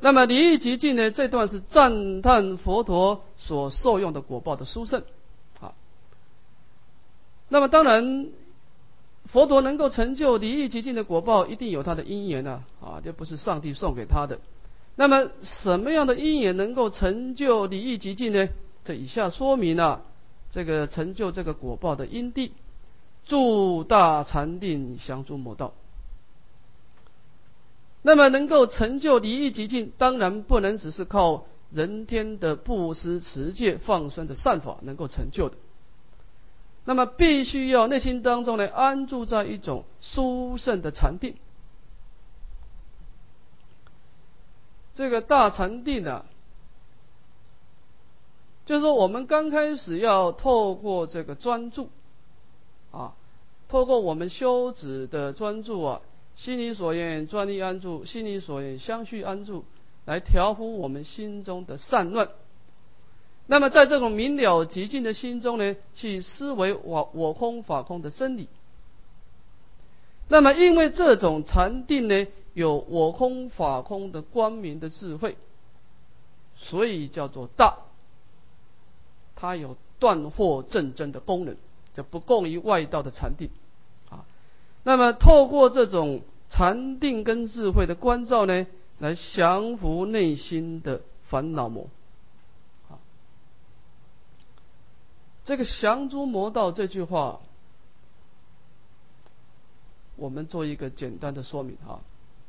那么离欲极尽呢，这段是赞叹佛陀所受用的果报的殊胜啊。那么当然，佛陀能够成就离欲极尽的果报，一定有他的因缘啊，这不是上帝送给他的。那么什么样的因缘能够成就离欲极尽呢？这以下说明了这个成就这个果报的因地，住大禅定，降诸魔道。那么能够成就离欲极尽，当然不能只是靠人天的布施、持戒、放生的善法能够成就的。那么必须要内心当中呢安住在一种殊胜的禅定。这个大禅定啊，就是说我们刚开始要透过这个专注啊，透过我们修止的专注啊，心里所愿专一安住，心里所愿相续安住，来调伏我们心中的散乱。那么在这种明了极尽的心中呢，去思维我空法空的真理。那么因为这种禅定呢，有我空法空的光明的智慧，所以叫做大。它有断惑正真的功能，就不共于外道的禅定啊。那么透过这种禅定跟智慧的关照呢，来降伏内心的烦恼魔。这个降诸魔道这句话，我们做一个简单的说明啊。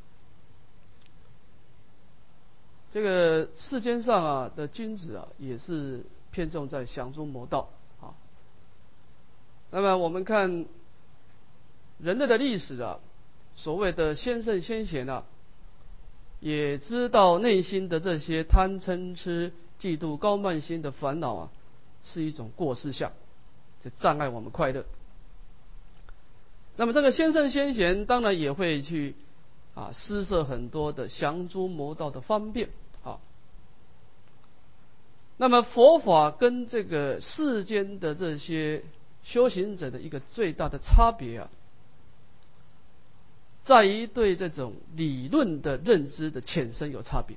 这个世间上啊的君子啊，也是偏重在降诸魔道啊。那么我们看人类的历史啊，所谓的先圣先贤啊，也知道内心的这些贪嗔痴、嫉妒、高慢心的烦恼啊，是一种过失相，就障碍我们快乐。那么这个先圣先贤当然也会去施设很多的降诸魔道的方便啊。那么佛法跟这个世间的这些修行者的一个最大的差别啊，在于对这种理论的认知的浅深有差别。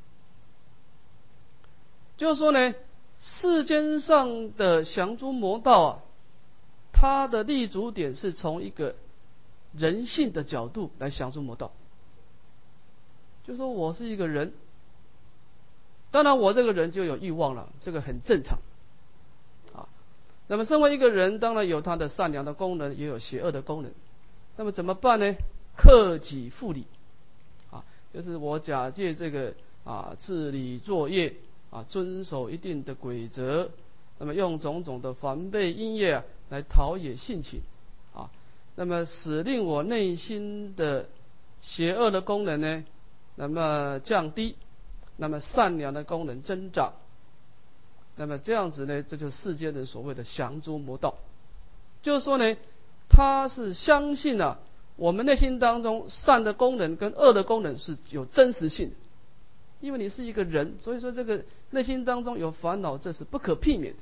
就是说呢，世间上的降诸魔道啊，它的立足点是从一个人性的角度来降诸魔道。就说我是一个人，当然我这个人就有欲望了，这个很正常啊。那么身为一个人，当然有他的善良的功能，也有邪恶的功能。那么怎么办呢？克己复礼啊，就是我假借这个治理作业遵守一定的规则，那么用种种的防备因业来陶冶性情啊，那么使令我内心的邪恶的功能呢，那么降低，那么善良的功能增长。那么这样子呢，这就是世间人所谓的降诸魔道。就是说呢，他是相信我们内心当中善的功能跟恶的功能是有真实性的。因为你是一个人，所以说这个内心当中有烦恼，这是不可避免的。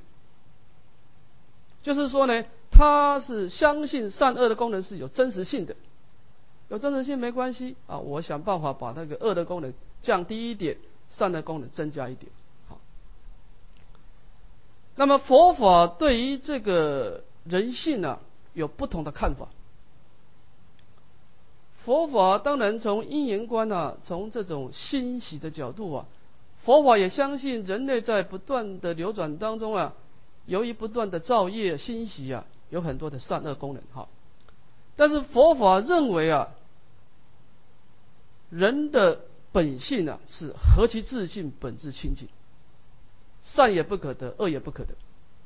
就是说呢，他是相信善恶的功能是有真实性的，有真实性没关系我想办法把那个恶的功能降低一点，善的功能增加一点。好，那么佛法对于这个人性有不同的看法。佛法当然从因缘观从这种欣喜的角度佛法也相信人类在不断的流转当中由于不断的造业欣喜有很多的善恶功能但是佛法认为人的本性是合其自性，本自清净，善也不可得，恶也不可得。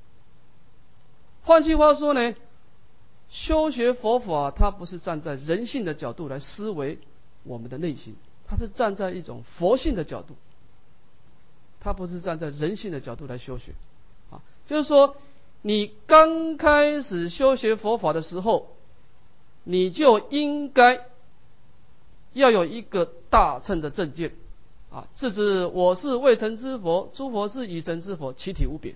换句话说呢，修学佛法，它不是站在人性的角度来思维我们的内心，它是站在一种佛性的角度，它不是站在人性的角度来修学就是说，你刚开始修学佛法的时候，你就应该要有一个大乘的正见自知我是未成之佛，诸佛是已成之佛，其体无别。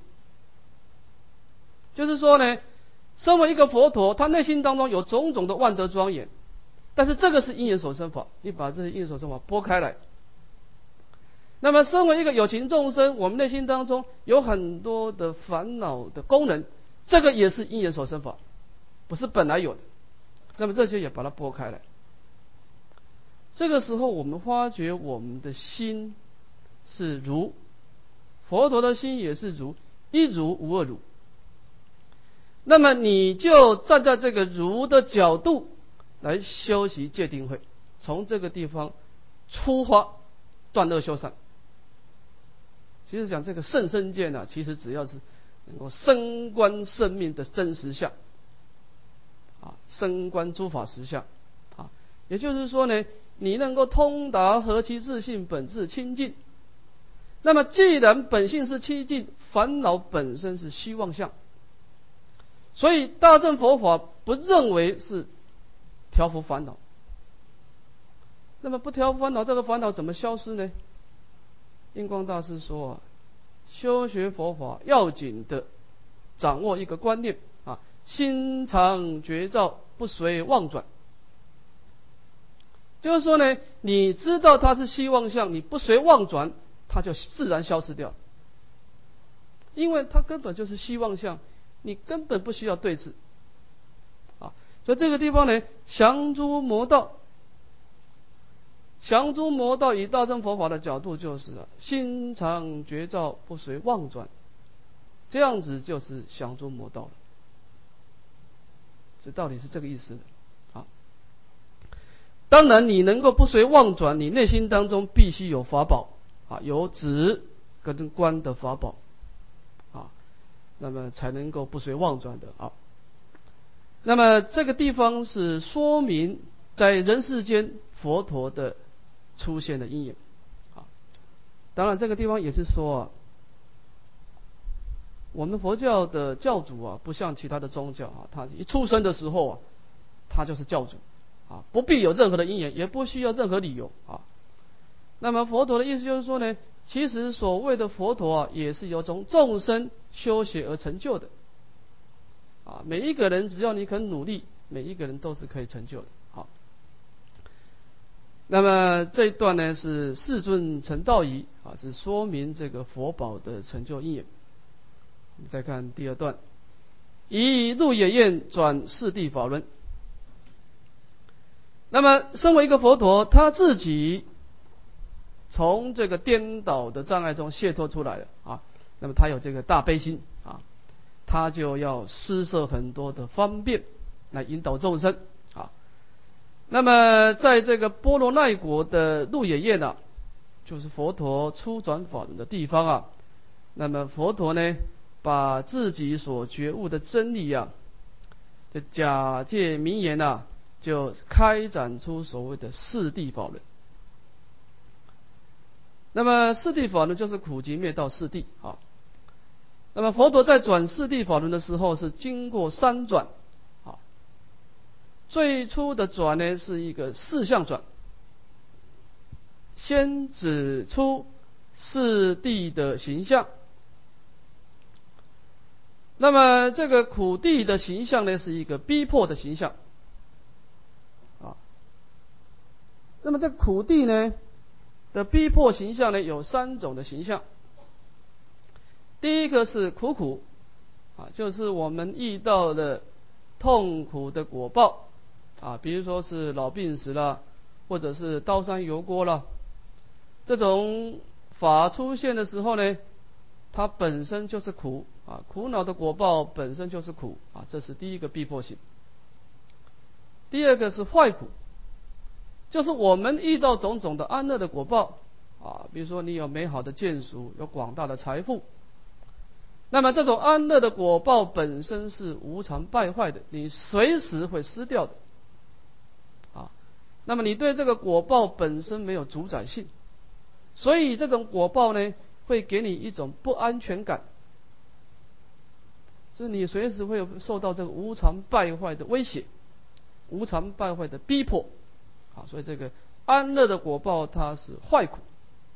就是说呢，身为一个佛陀，他内心当中有种种的万德庄严，但是这个是因缘所生法，你把这些因缘所生法拨开来， 那么身为一个有情众生，我们内心当中有很多的烦恼的功能，这个也是因缘所生法，不是本来有的。那么这些也把它拨开来。这个时候我们发觉我们的心是如，佛陀的心也是如，一如无二如。那么你就站在这个如的角度来修习戒定慧，从这个地方出发断恶修善。其实讲这个甚深见呢，其实只要是能够升观生命的真实相啊，升观诸法实相啊，也就是说呢，你能够通达何其自性本自清净。那么既然本性是清净，烦恼本身是虚妄相，所以大乘佛法不认为是调伏烦恼。那么不调伏烦恼，这个烦恼怎么消失呢？印光大师说修学佛法要紧的掌握一个观念啊，心常觉照，不随妄转。就是说呢，你知道它是虚妄相，你不随妄转，它就自然消失掉，因为它根本就是虚妄相，你根本不需要对治啊。所以这个地方呢，降诸魔道。降诸魔道以大乘佛法的角度就是心常觉照，不随妄转，这样子就是降诸魔道了。这道理是这个意思的啊。当然你能够不随妄转，你内心当中必须有法宝啊，有止跟观的法宝啊，那么才能够不随妄转的啊。那么这个地方是说明在人世间佛陀的出现的因缘啊。当然这个地方也是说啊，我们佛教的教主啊，不像其他的宗教啊，他一出生的时候啊，他就是教主啊，不必有任何的因缘，也不需要任何理由啊。那么佛陀的意思就是说呢，其实所谓的佛陀啊，也是由从众生修学而成就的啊。每一个人只要你肯努力，每一个人都是可以成就的。好，那么这一段呢是世尊成道仪啊，是说明这个佛宝的成就因缘。我们再看第二段，以入野苑转四谛法轮。那么身为一个佛陀，他自己从这个颠倒的障碍中解脱出来了啊，那么他有这个大悲心啊，他就要施设很多的方便来引导众生啊。那么在这个波罗奈国的鹿野苑呢，就是佛陀初转法轮的地方啊。那么佛陀呢，把自己所觉悟的真理啊，这假借名言啊，就开展出所谓的四谛法轮。那么四谛法轮就是苦集灭道四谛啊。那么佛陀在转四谛法轮的时候，是经过三转啊。最初的转呢是一个四相转，先指出四谛的形象。那么这个苦谛的形象呢，是一个逼迫的形象啊。那么这个苦谛呢的逼迫形象呢，有三种的形象。第一个是苦啊，就是我们遇到的痛苦的果报啊，比如说是老病死了，或者是刀山油锅了，这种法出现的时候呢，它本身就是苦啊，苦恼的果报本身就是苦啊，这是第一个逼迫性。第二个是坏苦，就是我们遇到种种的安乐的果报啊，比如说你有美好的眷属，有广大的财富，那么这种安乐的果报本身是无常败坏的，你随时会失掉的啊。那么你对这个果报本身没有主宰性，所以这种果报呢，会给你一种不安全感，就是你随时会受到这个无常败坏的威胁，无常败坏的逼迫啊。所以这个安乐的果报它是坏苦。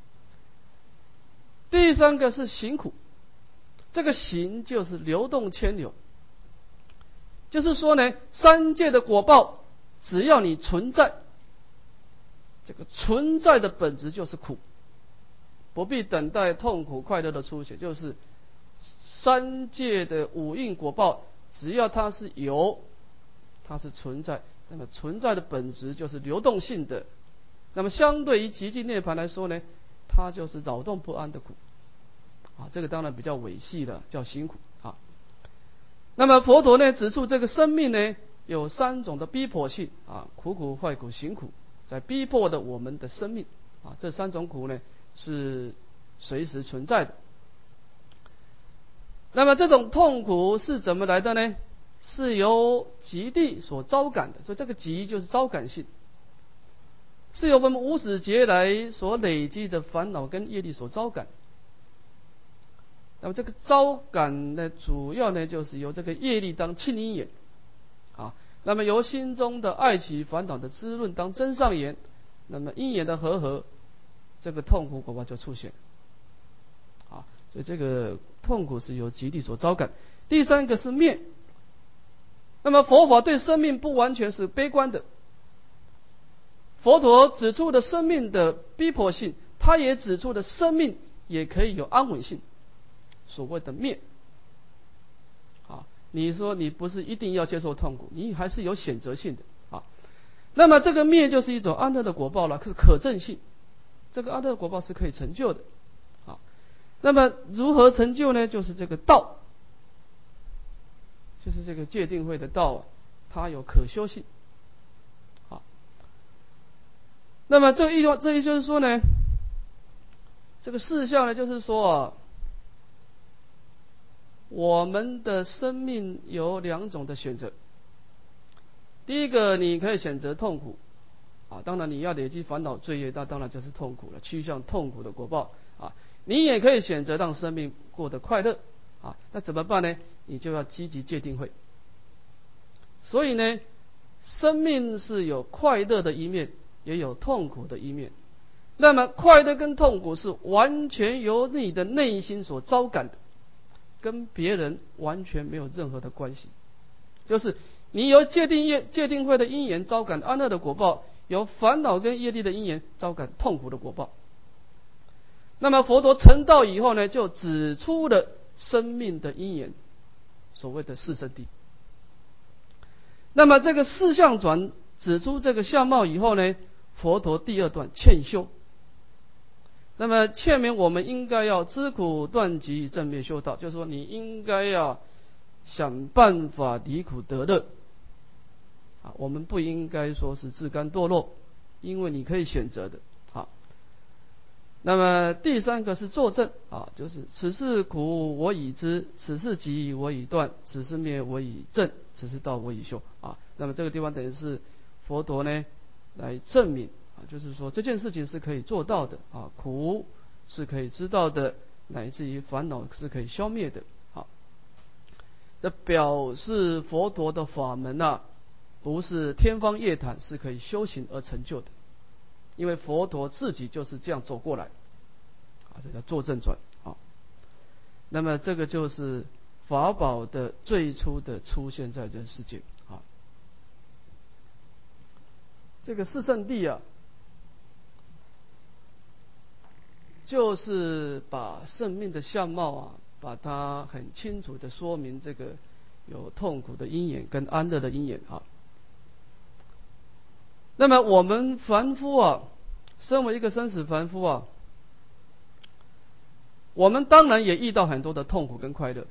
第三个是行苦，这个行就是流动牵流，就是说呢，三界的果报只要你存在，这个存在的本质就是苦不必等待痛苦快乐的出现，就是三界的五蕴果报，只要它是有，它是存在，那么存在的本质就是流动性的。那么相对于极尽涅槃来说呢，它就是扰动不安的苦啊，这个当然比较维系了，叫行苦啊。那么佛陀呢指出，这个生命呢有三种的逼迫性啊，苦苦、坏苦、行苦，在逼迫的我们的生命啊，这三种苦呢是随时存在的。那么这种痛苦是怎么来的呢？是由极地所招感的，所以这个极就是招感性，是由我们无始劫来所累积的烦恼跟业力所招感。那么这个招感呢，主要呢就是由这个业力当亲因缘啊，那么由心中的爱起烦恼的滋润当真上缘，那么因缘的和，这个痛苦果报就出现啊。所以这个痛苦是由极地所招感。第三个是灭。那么佛法对生命不完全是悲观的，佛陀指出的生命的逼迫性，他也指出的生命也可以有安稳性。所谓的灭啊，你说你不是一定要接受痛苦，你还是有选择性的啊。那么这个灭就是一种安乐的果报了，是可证性，这个安乐的果报是可以成就的啊。那么如何成就呢？就是这个道，就是这个戒定慧的道啊，它有可修性啊。那么这一就是说呢，这个事项呢，就是说啊，我们的生命有两种的选择。第一个，你可以选择痛苦啊，当然你要累积烦恼罪业，那当然就是痛苦了，趋向痛苦的果报啊。你也可以选择让生命过得快乐啊，那怎么办呢？你就要积极戒定慧。所以呢，生命是有快乐的一面，也有痛苦的一面。那么快乐跟痛苦是完全由你的内心所招感的，跟别人完全没有任何的关系。就是你由戒定慧的因缘招感安乐的果报，由烦恼跟业力的因缘招感痛苦的果报。那么佛陀成道以后呢，就指出了生命的因缘，所谓的四圣谛。那么这个四相转指出这个相貌以后呢，佛陀第二段劝修，那么劝勉我们应该要知苦断集正灭修道，就是说你应该要想办法离苦得乐啊，我们不应该说是自甘堕落，因为你可以选择的啊。那么第三个是作证啊，就是此事苦我已知，此事集我已断，此事灭我已证，此事道我已修啊。那么这个地方等于是佛陀呢来证明啊，就是说这件事情是可以做到的啊，苦是可以知道的，乃至于烦恼是可以消灭的啊。这表示佛陀的法门啊，不是天方夜谭，是可以修行而成就的。因为佛陀自己就是这样走过来啊，这叫坐正转啊。那么这个就是法宝的最初的出现在人世间啊。这个四圣谛啊，就是把生命的相貌啊，把它很清楚的说明，这个有痛苦的因缘跟安乐的因缘啊。那么我们凡夫啊，身为一个生死凡夫啊，我们当然也遇到很多的痛苦跟快乐，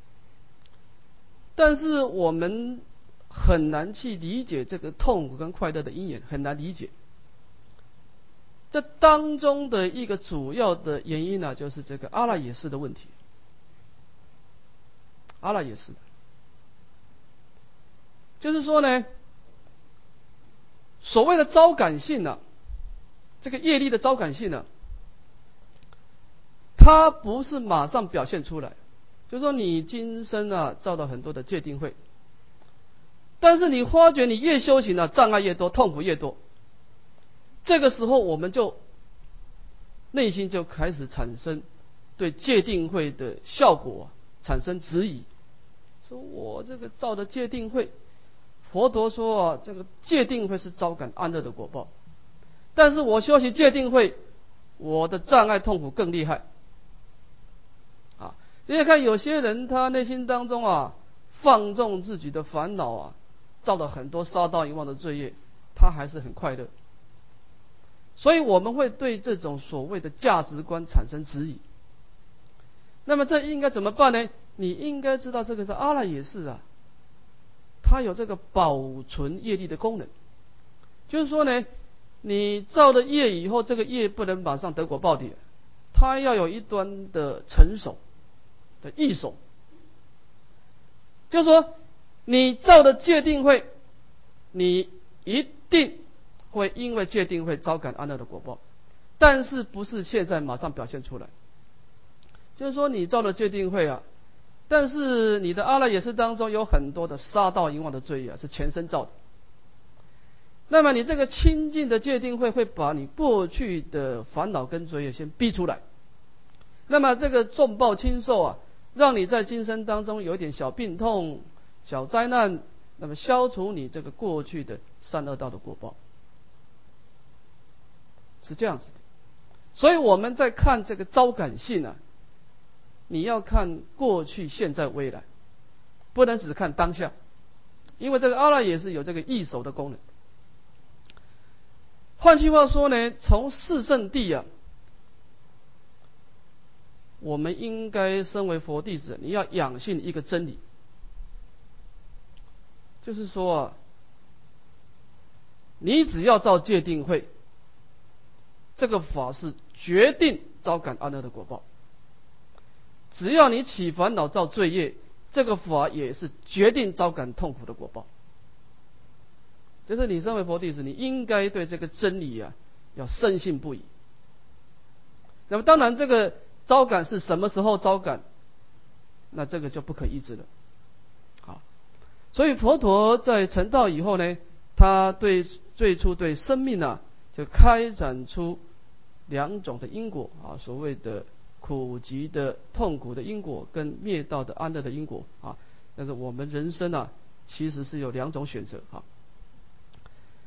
但是我们很难去理解这个痛苦跟快乐的因缘，很难理解。这当中的一个主要的原因呢，就是这个阿赖耶识的问题。阿赖耶识，就是说呢，所谓的招感性呢，这个业力的招感性呢，它不是马上表现出来。就是说你今生啊造了很多的戒定慧，但是你发觉你越修行啊，障碍越多，痛苦越多，这个时候我们就内心就开始产生对戒定慧的效果产生质疑，说我这个造的戒定慧，佛陀说啊，这个戒定慧是招感安乐的果报，但是我修习戒定慧， 我的障碍痛苦更厉害。啊，你也看有些人他内心当中啊放纵自己的烦恼啊，造了很多杀盗淫妄的罪业，他还是很快乐。所以我们会对这种所谓的价值观产生质疑。那么这应该怎么办呢？你应该知道这个是阿赖耶识啊，它有这个保存业力的功能。就是说呢，你造了业以后，这个业不能马上得果报的，它要有一端的成熟的易熟。就是说，你造的戒定慧，你一定会因为戒定慧招感安乐的果报，但是不是现在马上表现出来。就是说，你造了戒定慧啊，但是你的阿赖耶识当中有很多的杀盗淫妄的罪业啊，是前生造的。那么你这个清净的戒定慧会把你过去的烦恼跟罪业先逼出来。那么这个重报轻受啊，让你在今生当中有一点小病痛、小灾难，那么消除你这个过去的善恶道的果报，是这样子的。所以我们在看这个招感性啊，你要看过去、现在、未来，不能只看当下，因为这个阿赖耶识有这个易熟的功能。换句话说呢，从四圣谛啊，我们应该身为佛弟子，你要养信一个真理，就是说啊，你只要照戒定慧，这个法是决定招感安乐的果报；只要你起烦恼造罪业，这个法也是决定招感痛苦的果报。就是你身为佛弟子，你应该对这个真理啊要深信不疑。那么当然，这个招感是什么时候招感，那这个就不可抑制了。好，所以佛陀在成道以后呢，他最初对生命啊就开展出两种的因果啊，所谓的苦集的痛苦的因果跟灭道的安乐的因果啊。但是我们人生啊其实是有两种选择啊。